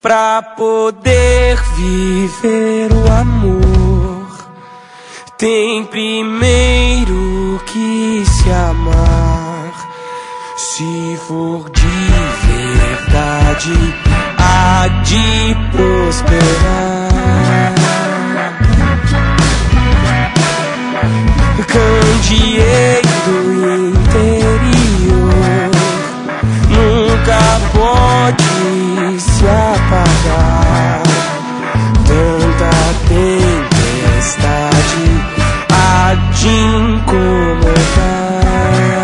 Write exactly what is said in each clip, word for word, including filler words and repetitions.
Pra poder viver o amor, tem primeiro que se amar. Se for de verdade, há de prosperar. Candeeiro interior nunca pode se apagar. Tanta tempestade há de incomodar.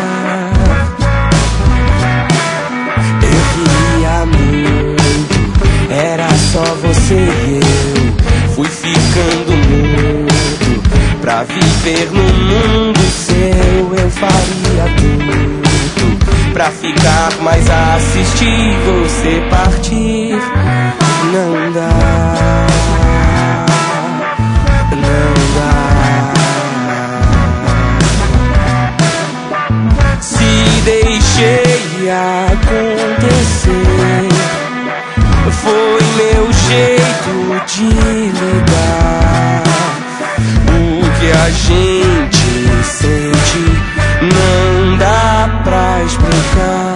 Eu queria muito, era só você e eu. Fui ficando mudo pra viver no mundo seu. Eu faria tudo pra ficar, mas assistir você partir não dá, não dá. Se deixei acontecer, foi meu jeito de lidar. O que a gente sente não dá pra explicar.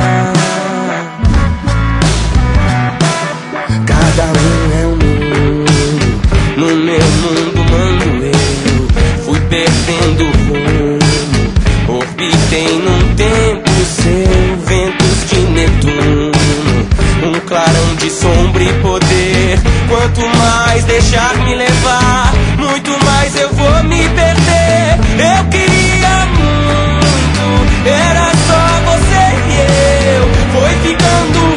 Cada um é um mundo, no meu mundo mando eu. Fui perdendo rumo, orbitei num tempo seu. Ventos de Netuno, um clarão de sombra e poder. Quanto mais deixar me levar, muito mais eu vou me perder. Eu queria muito, era só você e eu. Foi ficando